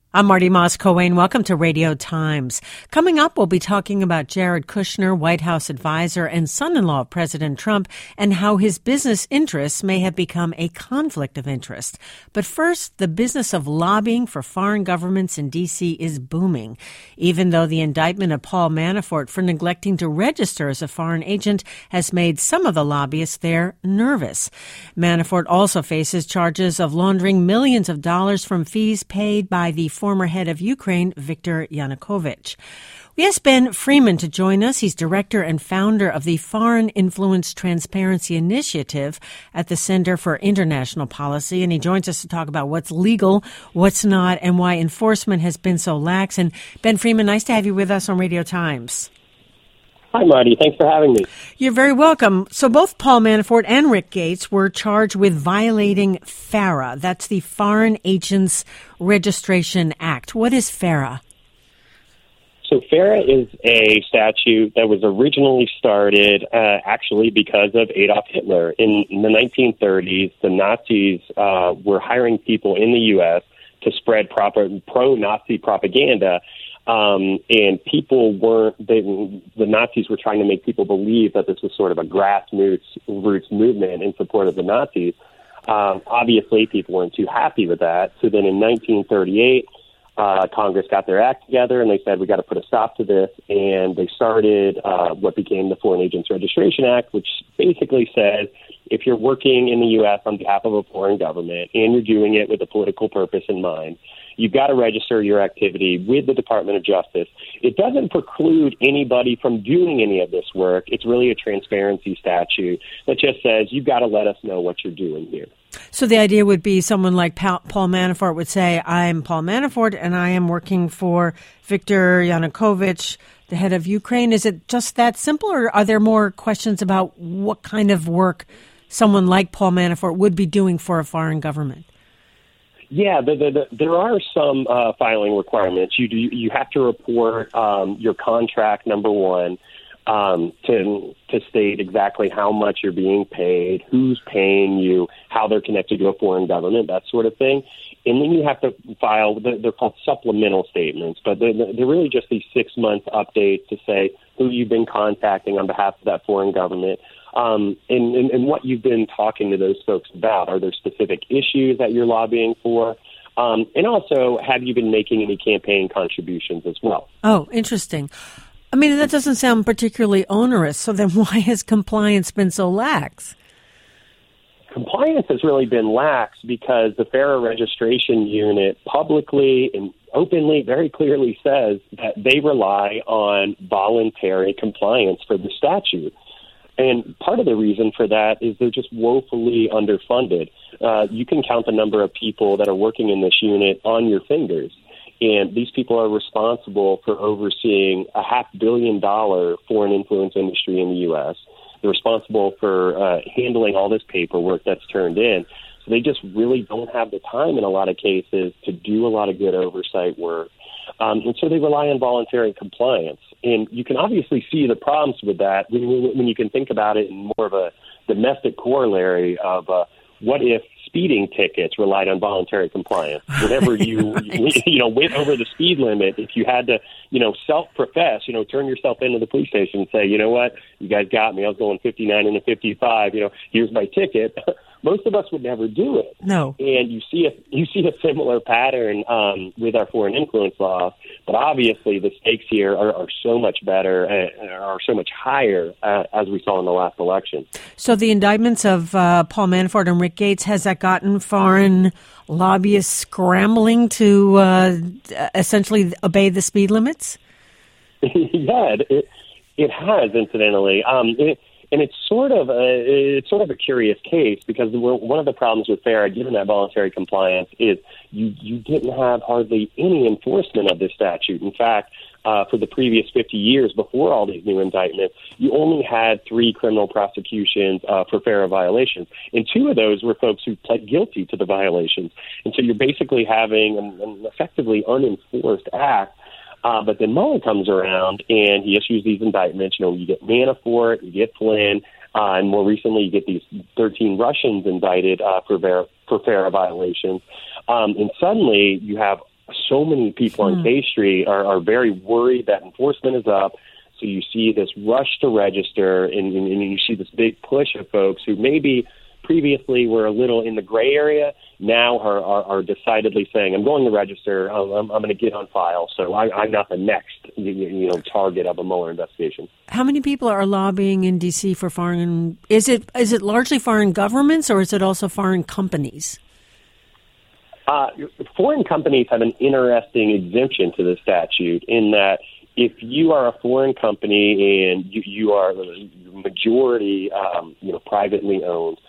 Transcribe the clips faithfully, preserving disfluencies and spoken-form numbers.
I'm Marty Moss-Coane. Welcome to Radio Times. Coming up, we'll be talking about Jared Kushner, White House advisor and son-in-law of President Trump, and how his business interests may have become a conflict of interest. But first, the business of lobbying for foreign governments in D C is booming, even though the indictment of Paul Manafort for neglecting to register as a foreign agent has made some of the lobbyists there nervous. Manafort also faces charges of laundering millions of dollars from fees paid by the former head of Ukraine, Viktor Yanukovych. We asked Ben Freeman to join us. He's director and founder of the Foreign Influence Transparency Initiative at the Center for International Policy, and he joins us to talk about what's legal, what's not, and why enforcement has been so lax. And Ben Freeman, nice to have you with us on Radio Times. Hi, Marty. Thanks for having me. You're very welcome. So both Paul Manafort and Rick Gates were charged with violating FARA. That's the Foreign Agents Registration Act. What is FARA? So FARA is a statute that was originally started uh, actually because of Adolf Hitler. In, in the nineteen thirties, the Nazis uh, were hiring people in the U S to spread proper, pro-Nazi propaganda. Um, and people weren't, they, the Nazis were trying to make people believe that this was sort of a grassroots roots movement in support of the Nazis. Um, obviously, people weren't too happy with that. So then in nineteen thirty-eight, uh, Congress got their act together and they said, we got to put a stop to this. And they started uh, what became the Foreign Agents Registration Act, which basically says if you're working in the U S on behalf of a foreign government and you're doing it with a political purpose in mind, you've got to register your activity with the Department of Justice. It doesn't preclude anybody from doing any of this work. It's really a transparency statute that just says you've got to let us know what you're doing here. So the idea would be someone like Paul Manafort would say, I'm Paul Manafort and I am working for Viktor Yanukovych, the head of Ukraine. Is it just that simple, or are there more questions about what kind of work someone like Paul Manafort would be doing for a foreign government? Yeah, the, the, the, there are some uh, filing requirements. You do, you have to report um, your contract, number one, um, to to state exactly how much you're being paid, who's paying you, how they're connected to a foreign government, that sort of thing. And then you have to file, they're called supplemental statements, but they're, they're really just these six-month updates to say who you've been contacting on behalf of that foreign government. Um, and, and, and what you've been talking to those folks about. Are there specific issues that you're lobbying for? Um, and also, have you been making any campaign contributions as well? Oh, interesting. I mean, that doesn't sound particularly onerous. So then why has compliance been so lax? Compliance has really been lax because the FARA registration unit publicly and openly, very clearly says that they rely on voluntary compliance for the statute. And part of the reason for that is they're just woefully underfunded. Uh, you can count the number of people that are working in this unit on your fingers. And these people are responsible for overseeing a half billion dollar foreign influence industry in the U S. They're responsible for uh, handling all this paperwork that's turned in. So they just really don't have the time in a lot of cases to do a lot of good oversight work. Um, and so they rely on voluntary compliance. And you can obviously see the problems with that when, when you can think about it in more of a domestic corollary of uh, what if speeding tickets relied on voluntary compliance. Whenever you, right. you, you know, went over the speed limit, if you had to, you know, self-profess, you know, turn yourself into the police station and say, you know what, you guys got me. I was going fifty-nine into fifty-five. You know, here's my ticket. Most of us would never do it. No. And you see a you see a similar pattern um, with our foreign influence law, but obviously the stakes here are, are so much better, uh, are so much higher uh, as we saw in the last election. So the indictments of uh, Paul Manafort and Rick Gates, has that gotten foreign lobbyists scrambling to uh, essentially obey the speed limits? yeah, it, it has, incidentally. Um, it, And it's sort of a, it's sort of a curious case because one of the problems with FARA, given that voluntary compliance, is you, you didn't have hardly any enforcement of this statute. In fact, uh, for the previous fifty years before all these new indictments, you only had three criminal prosecutions uh, for FARA violations. And two of those were folks who pled guilty to the violations. And so you're basically having an, an effectively unenforced act. Uh, but then Mueller comes around and he issues these indictments. You know, you get Manafort, you get Flynn, uh, and more recently you get these thirteen Russians indicted uh, for, ver- for FARA violations. Um, and suddenly you have so many people hmm. on K Street are, are very worried that enforcement is up. So you see this rush to register, and, and, and you see this big push of folks who maybe previously were a little in the gray area, now are, are, are decidedly saying, I'm going to register, I'm, I'm, I'm going to get on file, so I, I'm not the next you, you know, target of a Mueller investigation. How many people are lobbying in D C for foreign, is it is it largely foreign governments, or is it also foreign companies? Uh, foreign companies have an interesting exemption to the statute in that if you are a foreign company and you, you are majority, um, you know, privately owned,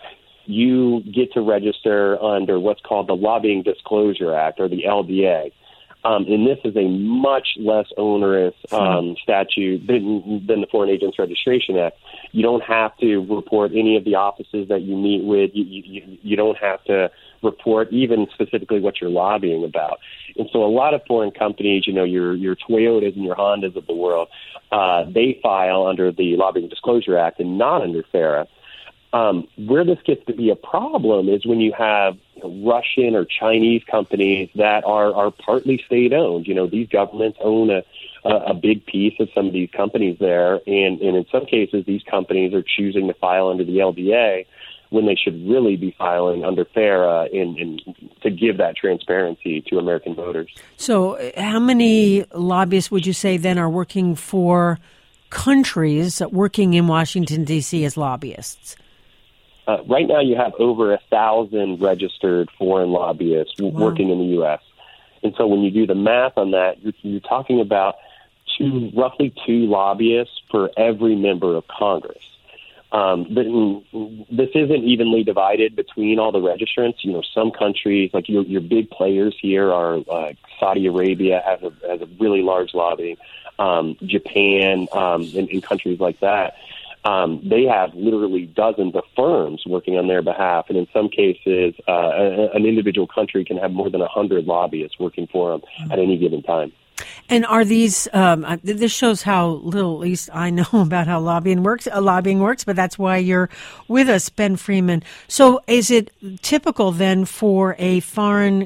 you get to register under what's called the Lobbying Disclosure Act, or the L D A. Um, and this is a much less onerous um, statute than, than the Foreign Agents Registration Act. You don't have to report any of the offices that you meet with. You, you, you don't have to report even specifically what you're lobbying about. And so a lot of foreign companies, you know, your your Toyotas and your Hondas of the world, uh, they file under the Lobbying Disclosure Act and not under FARA. Um, where this gets to be a problem is when you have you know, Russian or Chinese companies that are, are partly state-owned. You know, these governments own a, a big piece of some of these companies there, and, and in some cases these companies are choosing to file under the L D A when they should really be filing under FARA and, and to give that transparency to American voters. So how many lobbyists would you say then are working for countries working in Washington, D C as lobbyists? Uh, right now you have over a thousand registered foreign lobbyists wow. working in the U S. And so when you do the math on that, you're, you're talking about two, roughly two lobbyists for every member of Congress. Um, but this isn't evenly divided between all the registrants. You know, some countries, like your, your big players here are uh, Saudi Arabia has a, has a really large lobby, um, Japan, um, and, and countries like that. Um, they have literally dozens of firms working on their behalf, and in some cases, uh, a, an individual country can have more than one hundred lobbyists working for them at any given time. And are these? Um, this shows how little, at least I know about how lobbying works. Uh, lobbying works, but that's why you're with us, Ben Freeman. So, is it typical then for a foreign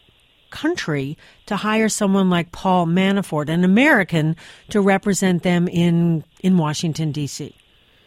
country to hire someone like Paul Manafort, an American, to represent them in in Washington, D C?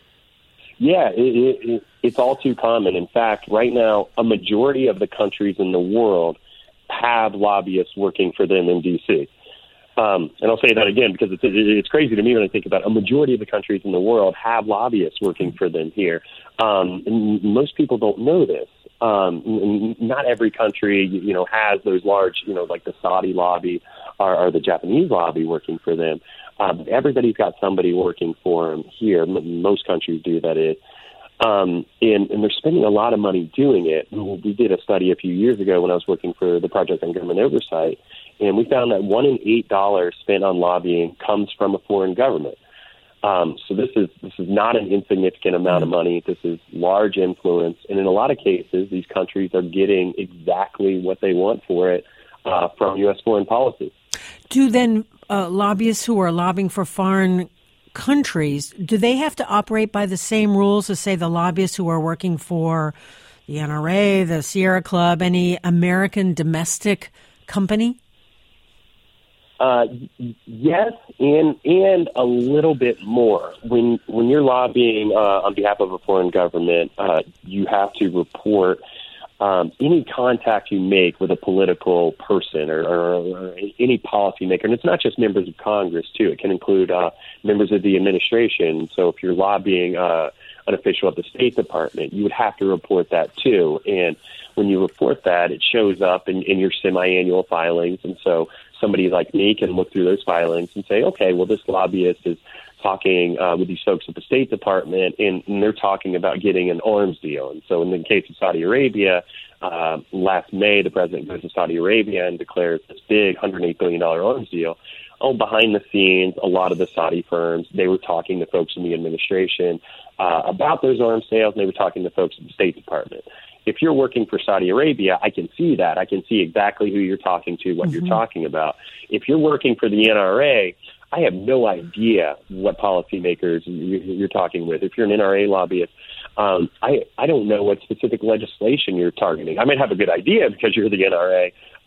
Yeah, it, it, it's all too common. In fact, right now, a majority of the countries in the world have lobbyists working for them in D C. Um, and I'll say that again because it's, it's crazy to me when I think about it. A majority of the countries in the world have lobbyists working for them here. Um, and most people don't know this. Um, not every country, you know, has those large, you know, like the Saudi lobby or, or the Japanese lobby working for them. Um, everybody's got somebody working for them here. Most countries do, that is. Um, and, and they're spending a lot of money doing it. We did a study a few years ago when I was working for the Project on Government Oversight, and we found that one in eight dollars spent on lobbying comes from a foreign government. Um, so this is this is not an insignificant amount of money. This is large influence, and in a lot of cases, these countries are getting exactly what they want for it uh, from U S foreign policy. Do then uh, lobbyists who are lobbying for foreign countries, do they have to operate by the same rules as, say, the lobbyists who are working for the N R A, the Sierra Club, any American domestic company? Uh, yes, and and a little bit more. When when you're lobbying uh, on behalf of a foreign government, uh, you have to report um, any contact you make with a political person or, or, or any policymaker. And it's not just members of Congress, too. It can include uh, members of the administration. So if you're lobbying uh, an official at the State Department, you would have to report that, too. And when you report that, it shows up in, in your semi-annual filings. And so somebody like me can look through those filings and say, okay, well, this lobbyist is talking uh, with these folks at the State Department, and, and they're talking about getting an arms deal. And so in the case of Saudi Arabia, uh, last May, the president goes to Saudi Arabia and declares this big one hundred eight billion dollars arms deal. Oh, behind the scenes, a lot of the Saudi firms, they were talking to folks in the administration uh, about those arms sales, and they were talking to folks at the State Department. If you're working for Saudi Arabia, I can see that. I can see exactly who you're talking to, what mm-hmm. you're talking about. If you're working for the N R A, I have no idea what policymakers you're talking with. If you're an N R A lobbyist, um, I, I don't know what specific legislation you're targeting. I might have a good idea because you're the N R A,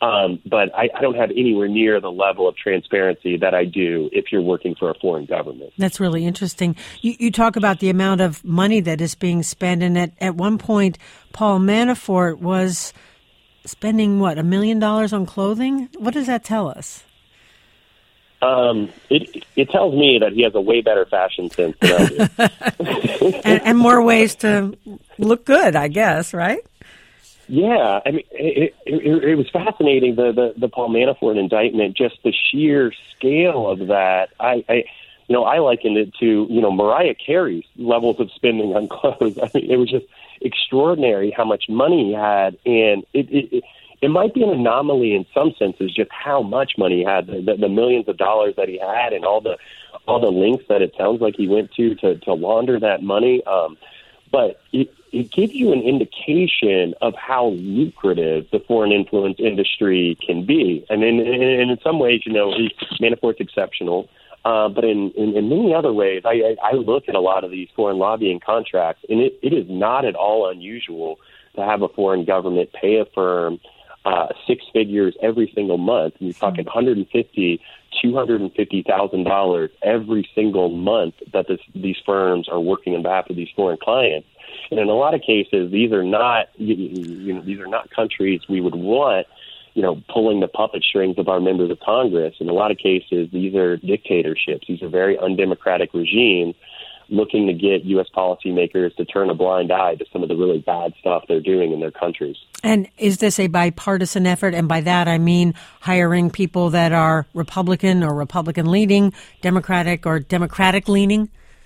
Um, but I, I don't have anywhere near the level of transparency that I do if you're working for a foreign government. That's really interesting. You, you talk about the amount of money that is being spent, and at, at one point, Paul Manafort was spending, what, a million dollars on clothing? What does that tell us? Um, it it tells me that he has a way better fashion sense than I do. and, and more ways to look good, I guess, right? Yeah, I mean, it, it, it was fascinating, the, the, the Paul Manafort indictment, just the sheer scale of that. I, I, you know, I likened it to, you know, Mariah Carey's levels of spending on clothes. I mean, it was just extraordinary how much money he had, and it, it, it It might be an anomaly in some senses, just how much money he had, the, the millions of dollars that he had, and all the all the links that it sounds like he went to to, to launder that money. Um, but it, it gives you an indication of how lucrative the foreign influence industry can be. And in, in, in some ways, you know, Manafort's exceptional. Uh, but in, in, in many other ways, I, I look at a lot of these foreign lobbying contracts, and it, it is not at all unusual to have a foreign government pay a firm Uh, six figures every single month. And you're talking one hundred fifty thousand dollars, two hundred fifty thousand dollars every single month that this, these firms are working on behalf of these foreign clients. And in a lot of cases, these are not, you, you know, these are not countries we would want, you know, pulling the puppet strings of our members of Congress. In a lot of cases, these are dictatorships. These are very undemocratic regimes looking to get U S policymakers to turn a blind eye to some of the really bad stuff they're doing in their countries. And is this a bipartisan effort? And by that, I mean hiring people that are Republican or Republican-leaning, Democratic or Democratic-leaning?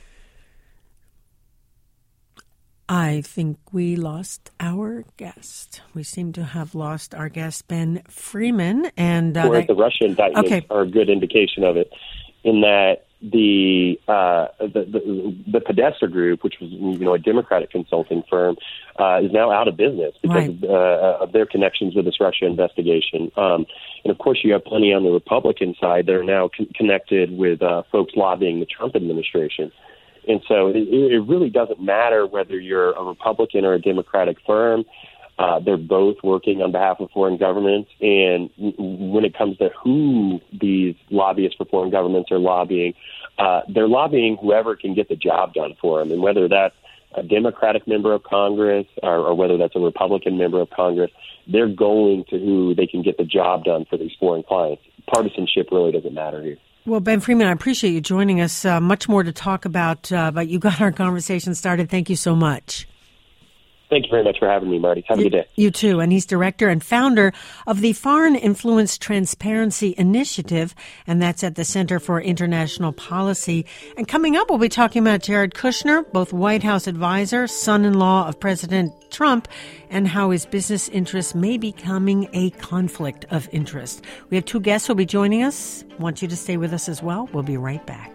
I think we lost our guest. We seem to have lost our guest, Ben Freeman. And uh, or the Russia indictments okay. are a good indication of it, in that the, uh, the the the Podesta Group, which was, you know, a Democratic consulting firm, uh, is now out of business because right. of, uh, of their connections with this Russia investigation. Um, and of course, you have plenty on the Republican side that are now con- connected with uh, folks lobbying the Trump administration. And so it, it really doesn't matter whether you're a Republican or a Democratic firm. Uh, they're both working on behalf of foreign governments. And when it comes to who these lobbyists for foreign governments are lobbying, uh, they're lobbying whoever can get the job done for them. And whether that's a Democratic member of Congress or, or whether that's a Republican member of Congress, they're going to who they can get the job done for these foreign clients. Partisanship really doesn't matter here. Well, Ben Freeman, I appreciate you joining us. Uh, much more to talk about, uh, but you got our conversation started. Thank you so much. Thank you very much for having me, Marty. Have a you, good day. You too. And he's director and founder of the Foreign Influence Transparency Initiative, and that's at the Center for International Policy. And coming up, we'll be talking about Jared Kushner, both White House advisor, son-in-law of President Trump, and how his business interests may be becoming a conflict of interest. We have two guests who will be joining us. Want you to stay with us as well. We'll be right back.